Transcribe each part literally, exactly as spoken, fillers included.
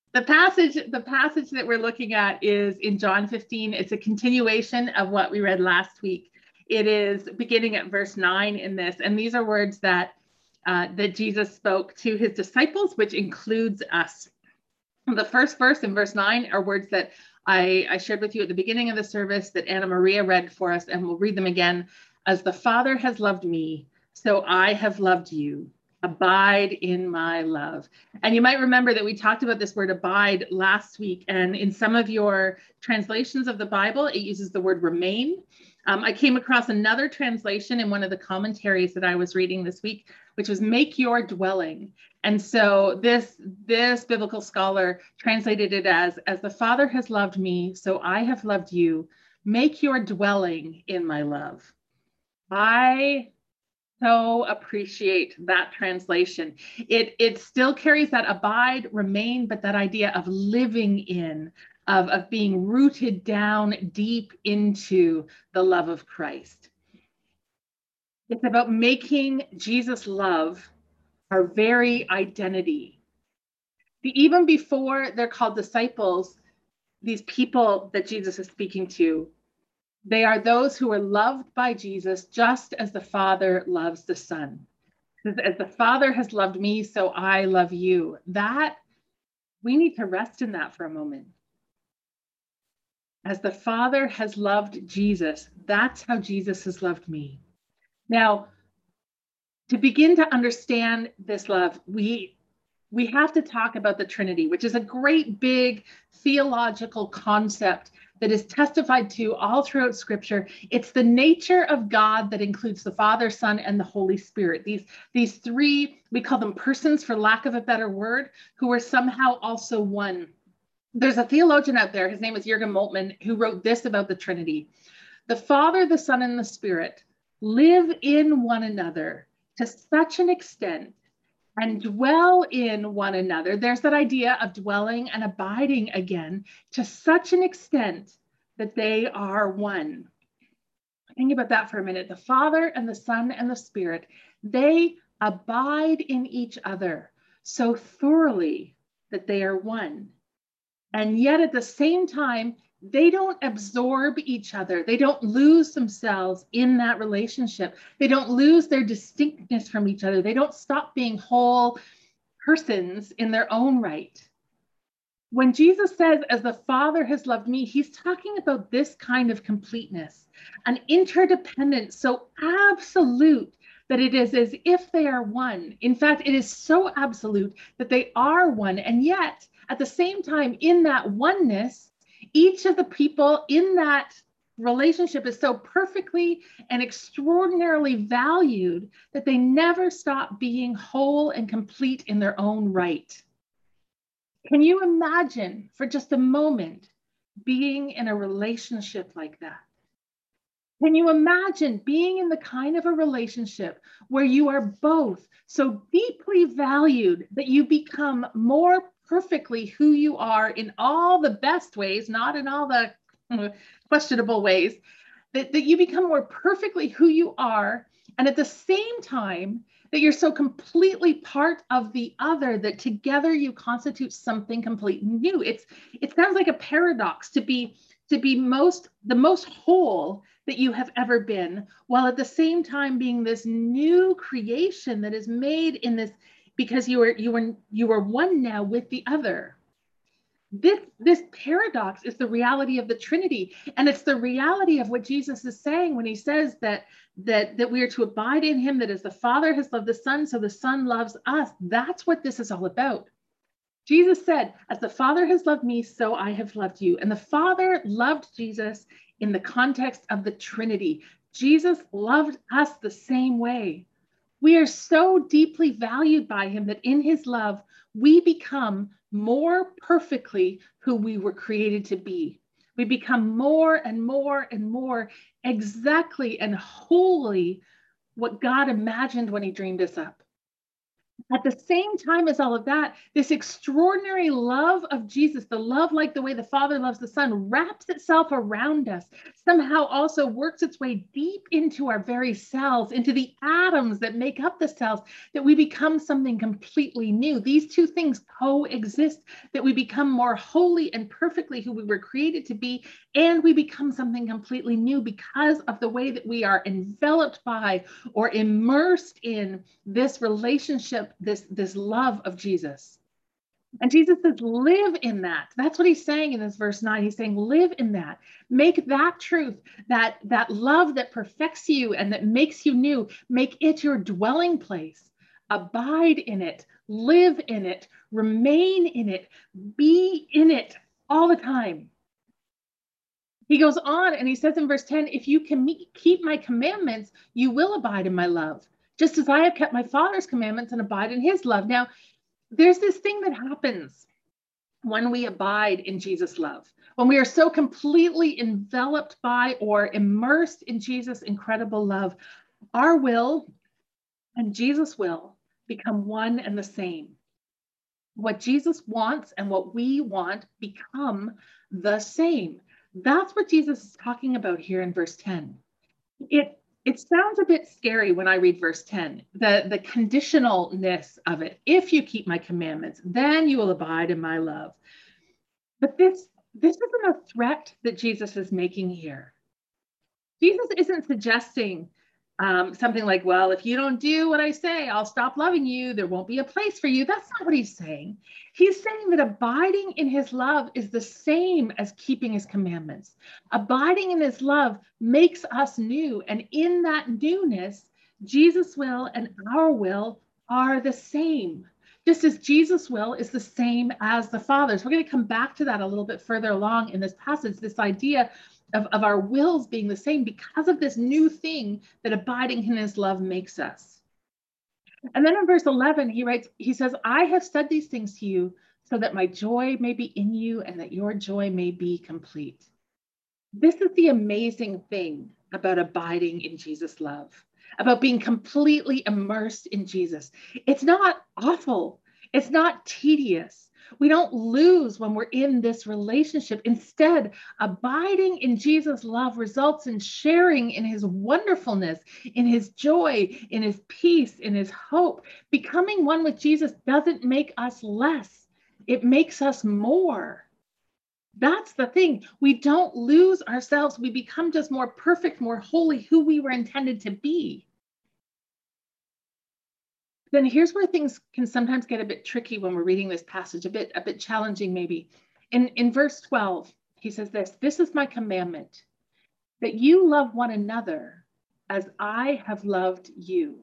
The passage, the passage that we're looking at is in John fifteen. It's a continuation of what we read last week. It is beginning at verse nine in this, and these are words that uh, that Jesus spoke to his disciples, which includes us. The first verse in verse nine are words that I, I shared with you at the beginning of the service that Anna Maria read for us, and we'll read them again. As the Father has loved me, so I have loved you. Abide in my love. And you might remember that we talked about this word abide last week. And in some of your translations of the Bible, it uses the word remain. Um, I came across another translation in one of the commentaries that I was reading this week, which was make your dwelling. And so this, this biblical scholar translated it as, as the Father has loved me, so I have loved you. Make your dwelling in my love. I so appreciate that translation. It, it still carries that abide, remain, but that idea of living in, of, of being rooted down deep into the love of Christ. It's about making Jesus' love our very identity. Even before they're called disciples, these people that Jesus is speaking to, they are those who are loved by Jesus just as the Father loves the Son. As the Father has loved me, so I love you. That, we need to rest in that for a moment. As the Father has loved Jesus, that's how Jesus has loved me. Now, to begin to understand this love, we we have to talk about the Trinity, which is a great big theological concept that is testified to all throughout Scripture. It's the nature of God that includes the Father, Son, and the Holy Spirit. These, these three, we call them persons for lack of a better word, who are somehow also one. There's a theologian out there, his name is Jürgen Moltmann, who wrote this about the Trinity. The Father, the Son, and the Spirit live in one another to such an extent and dwell in one another. There's that idea of dwelling and abiding again to such an extent that they are one. Think about that for a minute. The Father and the Son and the Spirit, they abide in each other so thoroughly that they are one. And yet at the same time, they don't absorb each other. They don't lose themselves in that relationship. They don't lose their distinctness from each other. They don't stop being whole persons in their own right. When Jesus says, as the Father has loved me, he's talking about this kind of completeness, an interdependence so absolute that it is as if they are one. In fact, it is so absolute that they are one. And yet, at the same time, in that oneness, each of the people in that relationship is so perfectly and extraordinarily valued that they never stop being whole and complete in their own right. Can you imagine for just a moment being in a relationship like that? Can you imagine being in the kind of a relationship where you are both so deeply valued that you become more perfectly who you are in all the best ways, not in all the questionable ways, that, that you become more perfectly who you are, and at the same time that you're so completely part of the other that together you constitute something completely new. It's it sounds like a paradox to be to be most the most whole that you have ever been, while at the same time being this new creation that is made in this because you are you are you are one now with the other. This this paradox is the reality of the Trinity, and it's the reality of what Jesus is saying when he says that that that we are to abide in him, that as the Father has loved the Son, so the Son loves us. That's what this is all about. Jesus said, as the Father has loved me, so I have loved you. And the Father loved Jesus in the context of the Trinity. Jesus loved us the same way. We are so deeply valued by him that in his love, we become more perfectly who we were created to be. We become more and more and more exactly and wholly what God imagined when he dreamed us up. At the same time as all of that, this extraordinary love of Jesus, the love like the way the Father loves the Son, wraps itself around us, somehow also works its way deep into our very cells, into the atoms that make up the cells, that we become something completely new. These two things coexist, that we become more holy and perfectly who we were created to be, and we become something completely new because of the way that we are enveloped by or immersed in this relationship, this, this love of Jesus. And Jesus says, live in that. That's what he's saying in this verse nine. He's saying, live in that. Make that truth, that, that love that perfects you and that makes you new, make it your dwelling place. Abide in it, live in it, remain in it, be in it all the time. He goes on and he says in verse ten, if you can keep my commandments, you will abide in my love, just as I have kept my Father's commandments and abide in his love. Now, there's this thing that happens when we abide in Jesus' love, when we are so completely enveloped by or immersed in Jesus' incredible love, our will and Jesus' will become one and the same. What Jesus wants and what we want become the same. That's what Jesus is talking about here in verse ten. It It sounds a bit scary when I read verse ten, the, the conditionalness of it. If you keep my commandments, then you will abide in my love. But this, this isn't a threat that Jesus is making here. Jesus isn't suggesting um, something like, well, if you don't do what I say, I'll stop loving you. There won't be a place for you. That's not what he's saying. He's saying that abiding in his love is the same as keeping his commandments. Abiding in his love makes us new. And in that newness, Jesus' will and our will are the same. Just as Jesus' will is the same as the Father's. We're going to come back to that a little bit further along in this passage, this idea Of, of our wills being the same because of this new thing that abiding in his love makes us. And then in verse eleven, he writes, he says, I have said these things to you so that my joy may be in you and that your joy may be complete. This is the amazing thing about abiding in Jesus' love, about being completely immersed in Jesus. It's not awful. It's not tedious. We don't lose when we're in this relationship. Instead, abiding in Jesus' love results in sharing in his wonderfulness, in his joy, in his peace, in his hope. Becoming one with Jesus doesn't make us less. It makes us more. That's the thing. We don't lose ourselves. We become just more perfect, more holy, who we were intended to be. Then here's where things can sometimes get a bit tricky when we're reading this passage, a bit, a bit challenging maybe. In, in verse twelve, he says this, this is my commandment, that you love one another as I have loved you.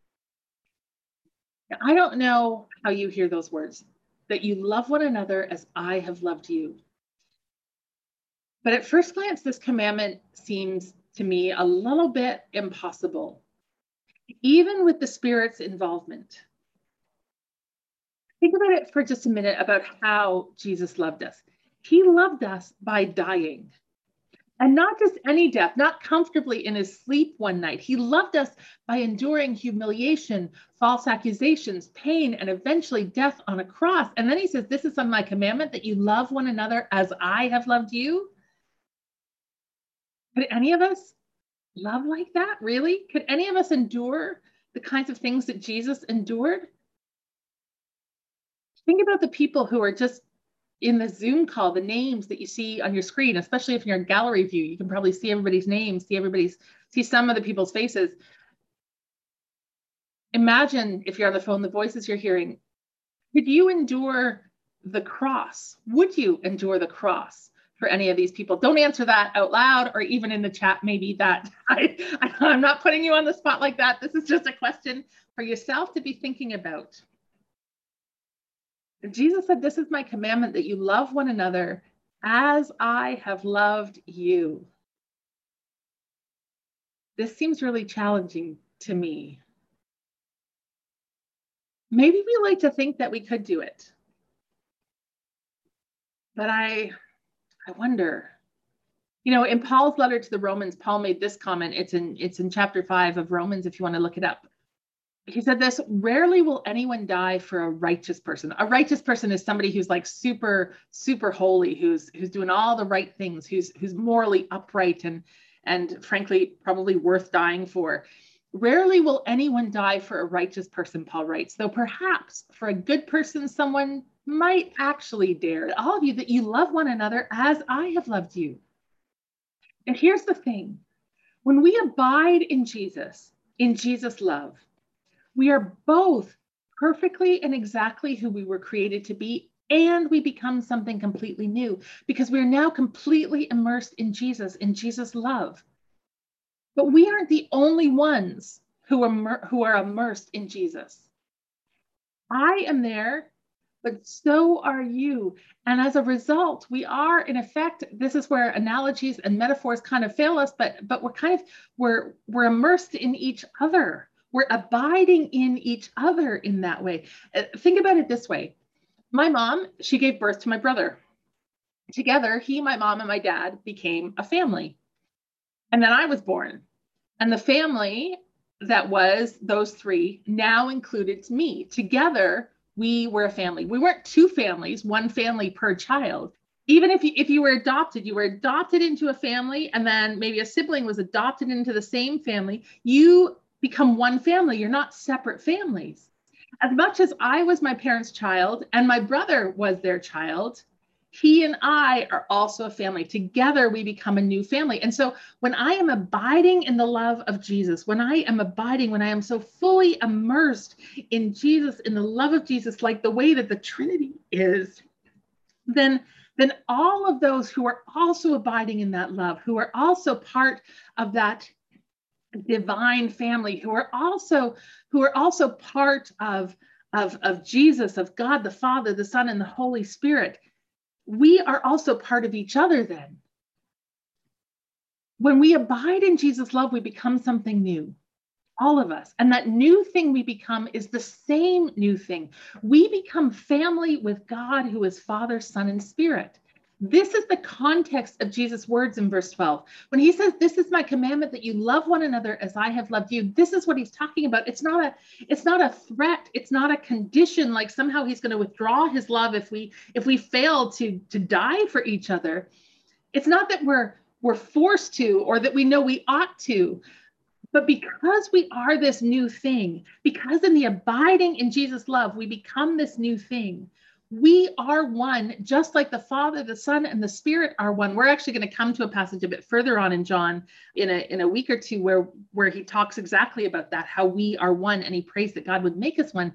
Now, I don't know how you hear those words, that you love one another as I have loved you. But at first glance, this commandment seems to me a little bit impossible, even with the Spirit's involvement. Think about it for just a minute about how Jesus loved us. He loved us by dying. And not just any death, not comfortably in his sleep one night. He loved us by enduring humiliation, false accusations, pain, and eventually death on a cross. And then he says, this is my commandment, that you love one another as I have loved you. Could any of us love like that, really? Could any of us endure the kinds of things that Jesus endured? Think about the people who are just in the Zoom call, the names that you see on your screen, especially if you're in gallery view, you can probably see everybody's names, see everybody's, see some of the people's faces. Imagine if you're on the phone, the voices you're hearing. Could you endure the cross? Would you endure the cross for any of these people? Don't answer that out loud or even in the chat. Maybe that I, I, I'm not putting you on the spot like that. This is just a question for yourself to be thinking about. Jesus said, this is my commandment, that you love one another as I have loved you. This seems really challenging to me. Maybe we like to think that we could do it. But I, I wonder, you know, in Paul's letter to the Romans, Paul made this comment. It's in, it's in chapter five of Romans, if you want to look it up. he said this, rarely will anyone die for a righteous person. A righteous person is somebody who's like super, super holy, who's who's doing all the right things, who's who's morally upright and and frankly, probably worth dying for. Rarely will anyone die for a righteous person, Paul writes, though perhaps for a good person, someone might actually dare. All of you, that you love one another as I have loved you. And here's the thing. When we abide in Jesus, in Jesus' love, we are both perfectly and exactly who we were created to be, and we become something completely new because we're now completely immersed in Jesus, in Jesus' love. But we aren't the only ones who are, who are immersed in Jesus. I am there, but so are you. And as a result, we are, in effect, this is where analogies and metaphors kind of fail us, but, but we're kind of, we're, we're immersed in each other. We're abiding in each other in that way. Think about it this way. My mom, she gave birth to my brother. Together, he, my mom, and my dad became a family. And then I was born. And the family that was those three now included me. Together, we were a family. We weren't two families, one family per child. Even if you, if you were adopted, you were adopted into a family, and then maybe a sibling was adopted into the same family. You become one family. You're not separate families. As much as I was my parents' child and my brother was their child, he and I are also a family. Together, we become a new family. And so when I am abiding in the love of Jesus, when I am abiding, when I am so fully immersed in Jesus, in the love of Jesus, like the way that the Trinity is, then, then all of those who are also abiding in that love, who are also part of that divine family, who are also, who are also part of, of, of Jesus, of God, the Father, the Son, and the Holy Spirit, we are also part of each other then. When we abide in Jesus' love, we become something new, all of us. And that new thing we become is the same new thing. We become family with God, who is Father, Son, and Spirit. This is the context of Jesus' words in verse twelve. When he says, this is my commandment, that you love one another as I have loved you. This is what he's talking about. It's not a, it's not a threat. It's not a condition, like somehow he's going to withdraw his love if we, if we fail to, to die for each other. It's not that we're, we're forced to, or that we know we ought to, but because we are this new thing, because in the abiding in Jesus' love, we become this new thing. We are one, just like the Father, the Son, and the Spirit are one. We're actually going to come to a passage a bit further on in John in a, in a week or two where, where he talks exactly about that, how we are one, and he prays that God would make us one.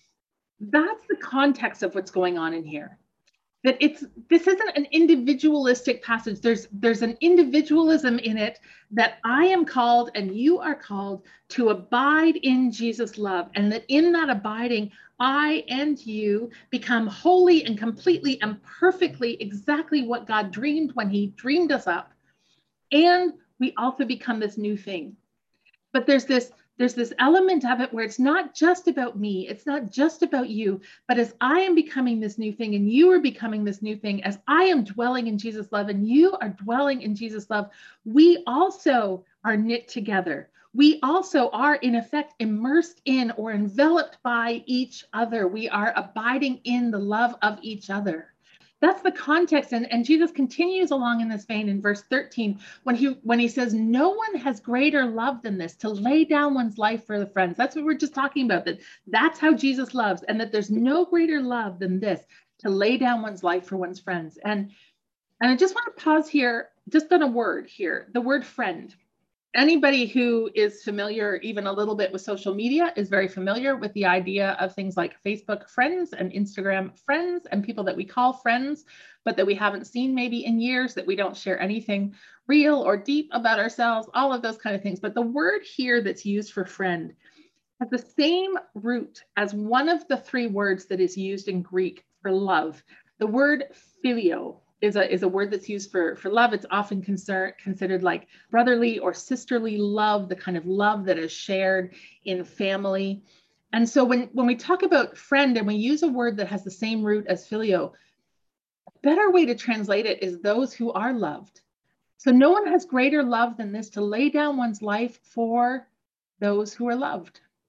That's the context of what's going on in here. That it's, this isn't an individualistic passage. There's, there's an individualism in it that I am called and you are called to abide in Jesus' love. And that in that abiding, I and you become wholly and completely and perfectly exactly what God dreamed when he dreamed us up. And we also become this new thing. But there's this, there's this element of it where it's not just about me. It's not just about you. But as I am becoming this new thing and you are becoming this new thing, as I am dwelling in Jesus' love and you are dwelling in Jesus' love, we also are knit together. We also are, in effect, immersed in or enveloped by each other. We are abiding in the love of each other. That's the context. And, and Jesus continues along in this vein in verse thirteen, when he, when he says, no one has greater love than this, to lay down one's life for the friends. That's what we're just talking about, that that's how Jesus loves, and that there's no greater love than this, to lay down one's life for one's friends. And, and I just want to pause here, just on a word here, the word friend. Anybody who is familiar even a little bit with social media is very familiar with the idea of things like Facebook friends and Instagram friends and people that we call friends, but that we haven't seen maybe in years, that we don't share anything real or deep about ourselves, all of those kind of things. But the word here that's used for friend has the same root as one of the three words that is used in Greek for love. The word phileo is a, is a word that's used for, for love. It's often concern, considered like brotherly or sisterly love, the kind of love that is shared in family. And so when, when we talk about friend and we use a word that has the same root as phileo, a better way to translate it is those who are loved. So no one has greater love than this, to lay down one's life for those who are loved.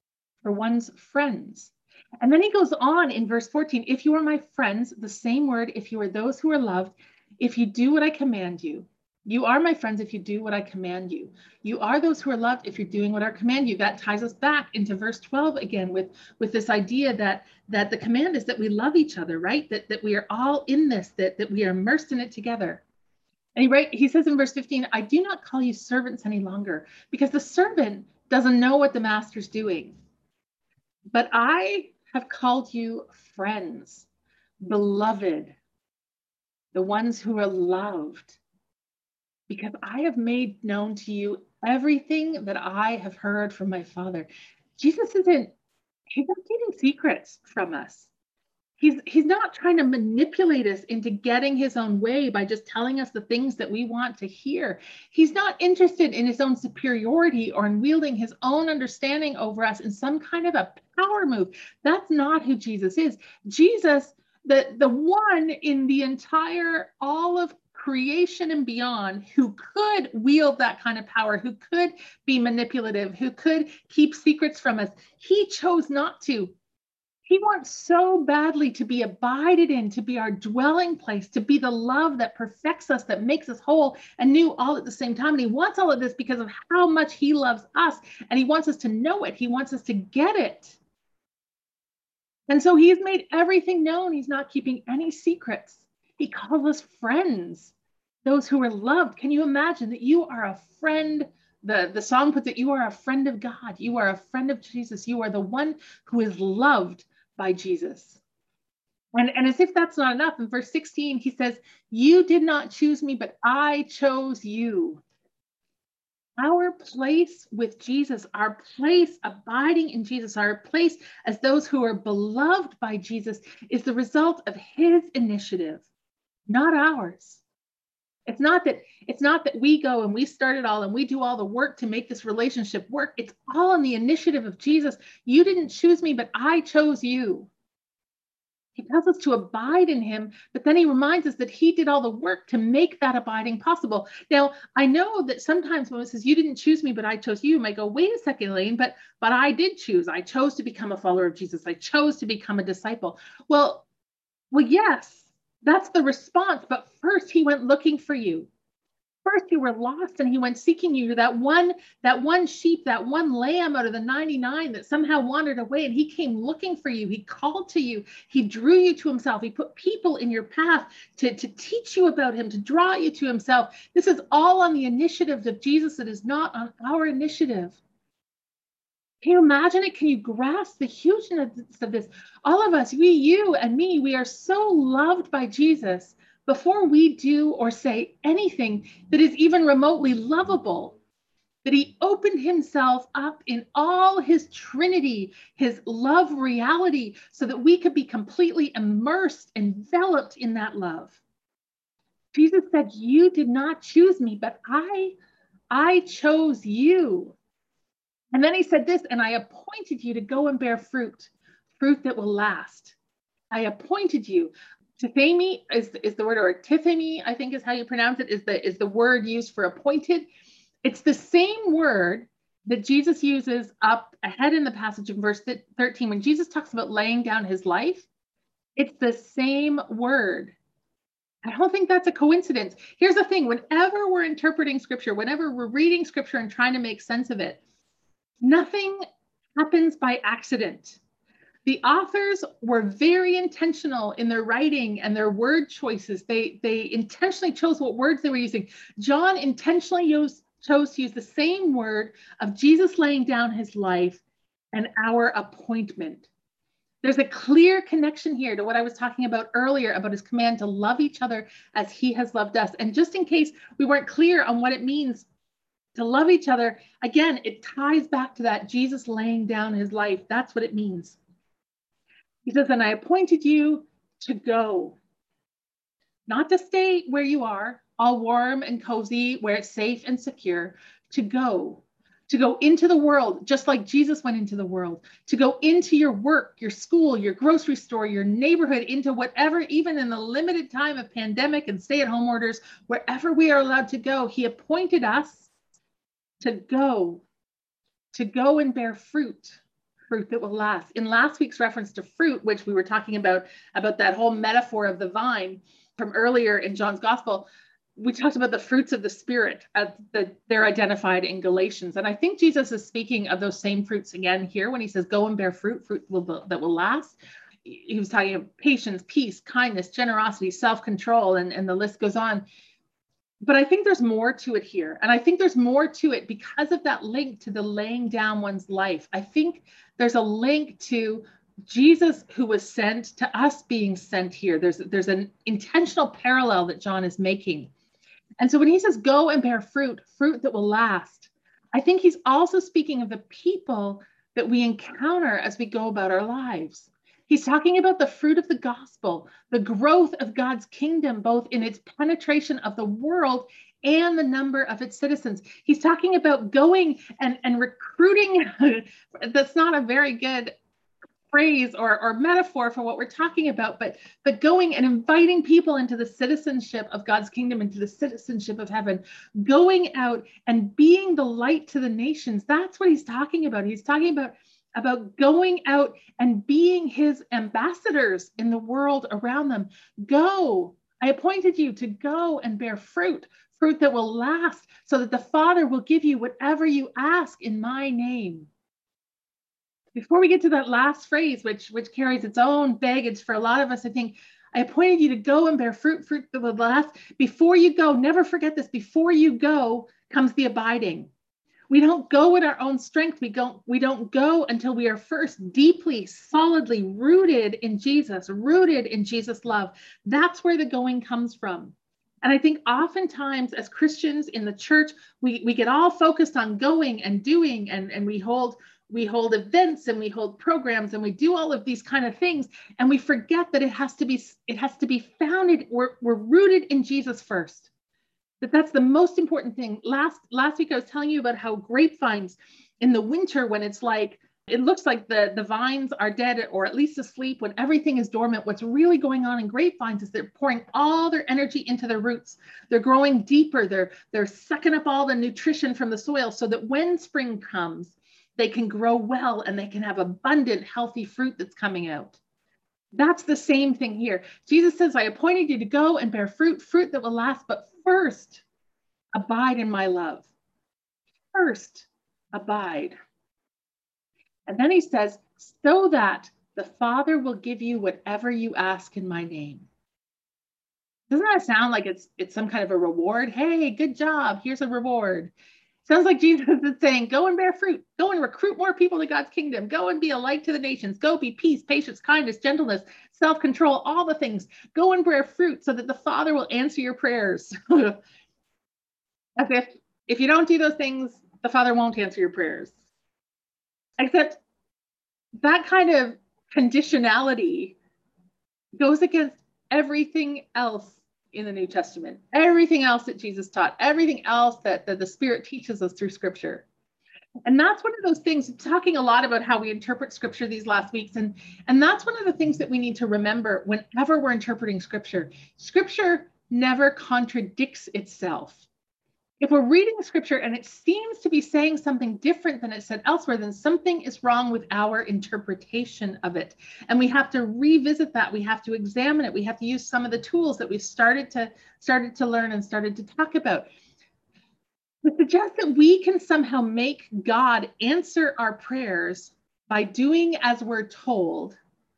for one's friends. And then he goes on in verse fourteen, if you are my friends, the same word, if you are those who are loved, if you do what I command you. You are my friends if you do what I command you. You are those who are loved if you're doing what I command you. That ties us back into verse twelve again with, with this idea that, that the command is that we love each other, right? That, that we are all in this, that, that we are immersed in it together. And he, right, he says in verse fifteen, I do not call you servants any longer, because the servant doesn't know what the master's doing. But I have called you friends, beloved, the ones who are loved, because I have made known to you everything that I have heard from my Father. Jesus isn't, he's not keeping secrets from us. He's, he's not trying to manipulate us into getting his own way by just telling us the things that we want to hear. He's not interested in his own superiority or in wielding his own understanding over us in some kind of a power move. That's not who Jesus is. Jesus, the, the one in the entire, all of creation and beyond, who could wield that kind of power, who could be manipulative, who could keep secrets from us, he chose not to. He wants so badly to be abided in, to be our dwelling place, to be the love that perfects us, that makes us whole and new all at the same time. And he wants all of this because of how much he loves us. And he wants us to know it. He wants us to get it. And so he's made everything known. He's not keeping any secrets. He calls us friends, those who are loved. Can you imagine that you are a friend? The, the song puts it, you are a friend of God. You are a friend of Jesus. You are the one who is loved by Jesus. And, and as if that's not enough, in verse sixteen, he says, you did not choose me, but I chose you. Our place with Jesus, our place abiding in Jesus, our place as those who are beloved by Jesus is the result of his initiative, not ours. It's not that, it's not that we go and we start it all and we do all the work to make this relationship work. It's all on the initiative of Jesus. You didn't choose me, but I chose you. He tells us to abide in him, but then he reminds us that he did all the work to make that abiding possible. Now, I know that sometimes when it says, you didn't choose me, but I chose you, you might go, wait a second, Elaine, but, but I did choose. I chose to become a follower of Jesus. I chose to become a disciple. Well, well, yes. That's the response. But first, he went looking for you. First, you were lost and he went seeking you. That one, that one sheep, that one lamb out of the ninety-nine that somehow wandered away, and he came looking for you. He called to you. He drew you to himself. He put people in your path to, to teach you about him, to draw you to himself. This is all on the initiative of Jesus. It is not on our initiative. Can you imagine it? Can you grasp the hugeness of this? All of us, we, you and me, we are so loved by Jesus before we do or say anything that is even remotely lovable, that he opened himself up in all his Trinity, his love reality, so that we could be completely immersed, enveloped in that love. Jesus said, you did not choose me, but I, I chose you. And then he said this, and I appointed you to go and bear fruit, fruit that will last. I appointed you. Tithemi is, is the word, or tithemi, I think is how you pronounce it, is the, is the word used for appointed. It's the same word that Jesus uses up ahead in the passage in verse thirteen. When Jesus talks about laying down his life, it's the same word. I don't think that's a coincidence. Here's the thing, whenever we're interpreting scripture, whenever we're reading scripture and trying to make sense of it, nothing happens by accident. The authors were very intentional in their writing and their word choices. They, they intentionally chose what words they were using. John intentionally used, chose to use the same word of Jesus laying down his life and our appointment. There's a clear connection here to what I was talking about earlier about his command to love each other as he has loved us. And just in case we weren't clear on what it means to love each other, again, it ties back to that Jesus laying down his life. That's what it means. He says, and I appointed you to go, not to stay where you are, all warm and cozy, where it's safe and secure, to go, to go into the world, just like Jesus went into the world, to go into your work, your school, your grocery store, your neighborhood, into whatever, even in the limited time of pandemic and stay-at-home orders, wherever we are allowed to go. He appointed us to go, to go and bear fruit. fruit that will last. In last week's reference to fruit, which we were talking about, about that whole metaphor of the vine from earlier in John's gospel, we talked about the fruits of the Spirit as the, they're identified in Galatians. And I think Jesus is speaking of those same fruits again here when he says, go and bear fruit, fruit will, that will last. He was talking about patience, peace, kindness, generosity, self-control, and, and the list goes on. But I think there's more to it here. And I think there's more to it because of that link to the laying down one's life. I think there's a link to Jesus who was sent to us being sent here. There's, there's an intentional parallel that John is making. And so when he says, go and bear fruit, fruit that will last, I think he's also speaking of the people that we encounter as we go about our lives. He's talking about the fruit of the gospel, the growth of God's kingdom, both in its penetration of the world and the number of its citizens. He's talking about going and, and recruiting. That's not a very good phrase or, or metaphor for what we're talking about, but, but going and inviting people into the citizenship of God's kingdom, into the citizenship of heaven, going out and being the light to the nations. That's what he's talking about. He's talking about about going out and being his ambassadors in the world around them. Go. I appointed you to go and bear fruit, fruit that will last, so that the Father will give you whatever you ask in my name. Before we get to that last phrase, which, which carries its own baggage for a lot of us, I think, I appointed you to go and bear fruit, fruit that will last. Before you go, never forget this, before you go comes the abiding. We don't go in our own strength. We don't, we don't go until we are first deeply, solidly rooted in Jesus, rooted in Jesus' love. That's where the going comes from. And I think oftentimes as Christians in the church, we, we get all focused on going and doing, and, and we hold we hold events and we hold programs and we do all of these kind of things. And we forget that it has to be, it has to be founded, we're, we're rooted in Jesus first. That that's the most important thing. Last last week, I was telling you about how grapevines in the winter, when it's like, it looks like the, the vines are dead or at least asleep, when everything is dormant, what's really going on in grapevines is they're pouring all their energy into their roots. They're growing deeper. They're, they're sucking up all the nutrition from the soil so that when spring comes, they can grow well and they can have abundant, healthy fruit that's coming out. That's the same thing here. Jesus says, I appointed you to go and bear fruit, fruit that will last, but first, abide in my love. First, abide. And then he says, so that the Father will give you whatever you ask in my name. Doesn't that sound like it's, it's some kind of a reward? Hey, good job. Here's a reward. Sounds like Jesus is saying, go and bear fruit. Go and recruit more people to God's kingdom. Go and be a light to the nations. Go be peace, patience, kindness, gentleness, self-control, all the things. Go and bear fruit so that the Father will answer your prayers. As if, if you don't do those things, the Father won't answer your prayers. Except that kind of conditionality goes against everything else in the New Testament, everything else that Jesus taught, everything else that, that the Spirit teaches us through Scripture. And that's one of those things, talking a lot about how we interpret Scripture these last weeks. And, and that's one of the things that we need to remember whenever we're interpreting Scripture. Scripture never contradicts itself. If we're reading the Scripture and it seems to be saying something different than it said elsewhere, then something is wrong with our interpretation of it. And we have to revisit that. We have to examine it. We have to use some of the tools that we've started to, started to learn and started to talk about. To suggest that we can somehow make God answer our prayers by doing as we're told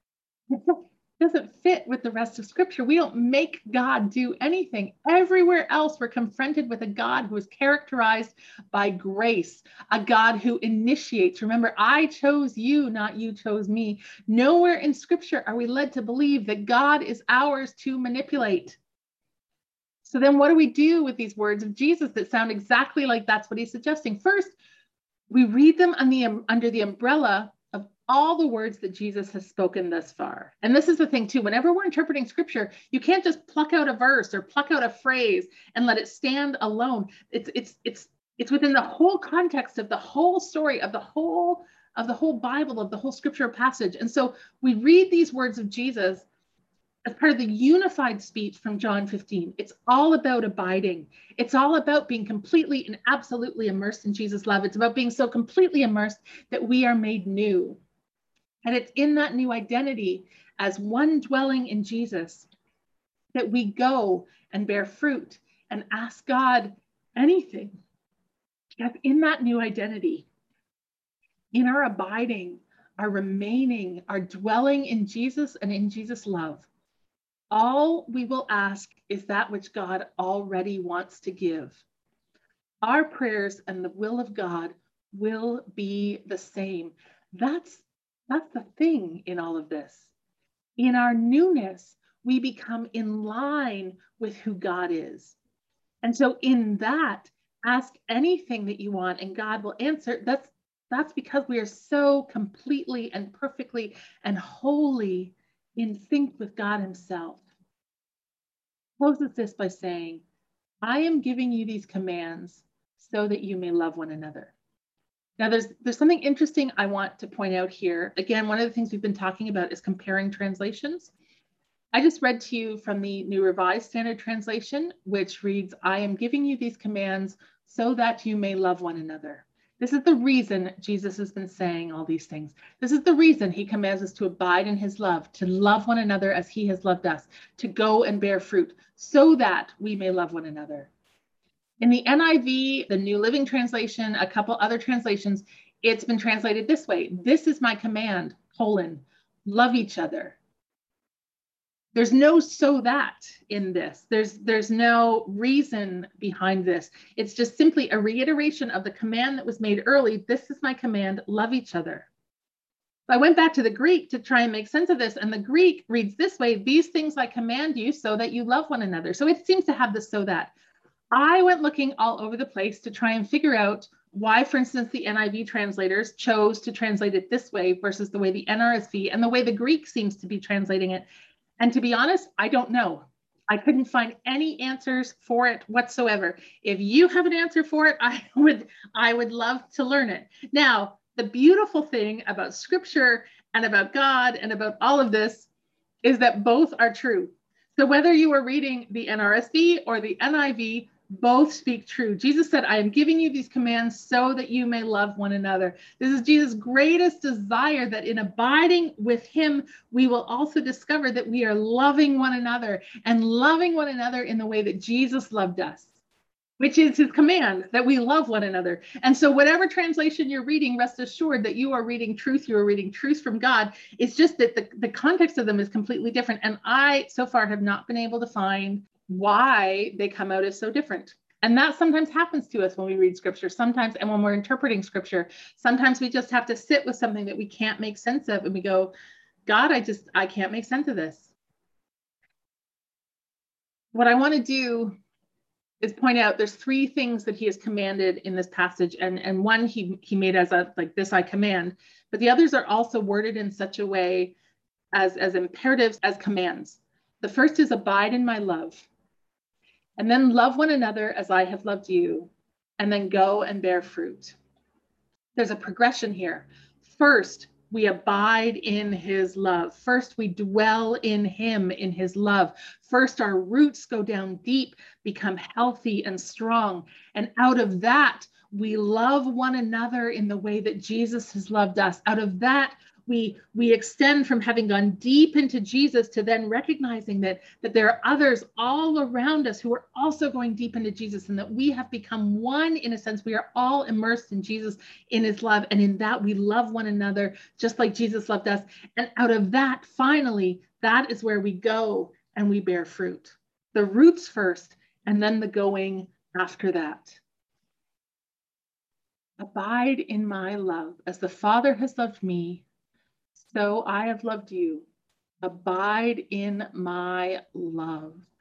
doesn't fit with the rest of Scripture. We don't make God do anything. Everywhere else, we're confronted with a God who is characterized by grace, a God who initiates. Remember, I chose you, not you chose me. Nowhere in Scripture are we led to believe that God is ours to manipulate. So then what do we do with these words of Jesus that sound exactly like that's what he's suggesting? First, we read them on the, under the umbrella of all the words that Jesus has spoken thus far. And this is the thing too, whenever we're interpreting Scripture, you can't just pluck out a verse or pluck out a phrase and let it stand alone. It's, it's, it's, it's within the whole context of the whole story of the whole, of the whole Bible, of the whole Scripture passage. And so we read these words of Jesus as part of the unified speech from John fifteen. It's all about abiding. It's all about being completely and absolutely immersed in Jesus' love. It's about being so completely immersed that we are made new. And it's in that new identity as one dwelling in Jesus that we go and bear fruit and ask God anything. Because in that new identity, in our abiding, our remaining, our dwelling in Jesus and in Jesus' love, all we will ask is that which God already wants to give. Our prayers and the will of God will be the same. That's, that's the thing in all of this. In our newness, we become in line with who God is. And so in that, ask anything that you want and God will answer. That's, that's because we are so completely and perfectly and wholly in sync with God himself. Closes this by saying, I am giving you these commands so that you may love one another. Now, there's, there's something interesting I want to point out here. Again, one of the things we've been talking about is comparing translations. I just read to you from the New Revised Standard Translation, which reads, I am giving you these commands so that you may love one another. This is the reason Jesus has been saying all these things. This is the reason he commands us to abide in his love, to love one another as he has loved us, to go and bear fruit so that we may love one another. In the N I V, the New Living Translation, a couple other translations, it's been translated this way. This is my command, colon, love each other. There's no so that in this. There's, there's no reason behind this. It's just simply a reiteration of the command that was made early. This is my command, love each other. I went back to the Greek to try and make sense of this, and the Greek reads this way, these things I command you so that you love one another. So it seems to have the so that. I went looking all over the place to try and figure out why, for instance, the N I V translators chose to translate it this way versus the way the N R S V and the way the Greek seems to be translating it. And to be honest, I don't know. I couldn't find any answers for it whatsoever. If you have an answer for it, I would, I would love to learn it. Now, the beautiful thing about Scripture and about God and about all of this is that both are true. So whether you are reading the N R S V or the N I V, both speak true. Jesus said, I am giving you these commands so that you may love one another. This is Jesus' greatest desire, that in abiding with him, we will also discover that we are loving one another and loving one another in the way that Jesus loved us, which is his command, that we love one another. And so whatever translation you're reading, rest assured that you are reading truth. You are reading truth from God. It's just that the, the context of them is completely different. And I, so far, have not been able to find why they come out as so different. And that sometimes happens to us when we read Scripture, sometimes, and when we're interpreting Scripture, sometimes we just have to sit with something that we can't make sense of. And we go, God, I just, I can't make sense of this. What I want to do is point out there's three things that he has commanded in this passage. And, and one he, he made as a, like this I command, but the others are also worded in such a way as, as imperatives, as commands. The first is abide in my love. And then love one another as I have loved you, and then go and bear fruit. There's a progression here. First, we abide in his love. First, we dwell in him, in his love. First, our roots go down deep, become healthy and strong. And out of that, we love one another in the way that Jesus has loved us. Out of that, We, we extend from having gone deep into Jesus to then recognizing that, that there are others all around us who are also going deep into Jesus, and that we have become one in a sense. We are all immersed in Jesus, in his love. And in that we love one another just like Jesus loved us. And out of that, finally, that is where we go and we bear fruit. The roots first, and then the going after that. Abide in my love. As the Father has loved me, so I have loved you. Abide in my love.